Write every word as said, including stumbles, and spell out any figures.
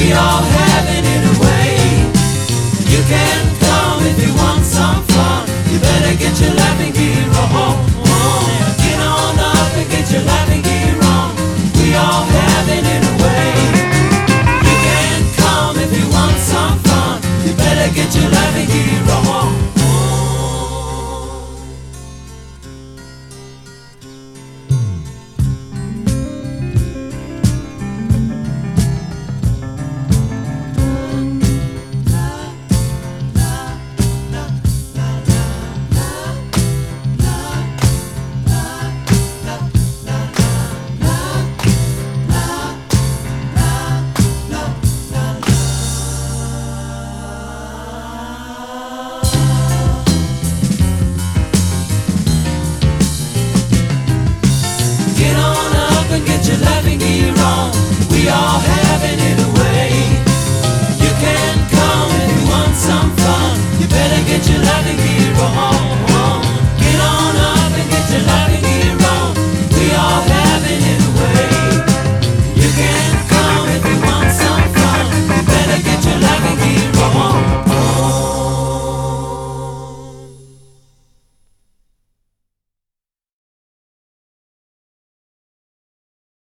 We all having it away. You can come if you want some fun. You better get your laughing gear on. Get on up and get your laughing gear on. We all having it away. You can come if you want some fun. You better get your laughing gear on. Get on up and get your laughing gear on. We all having it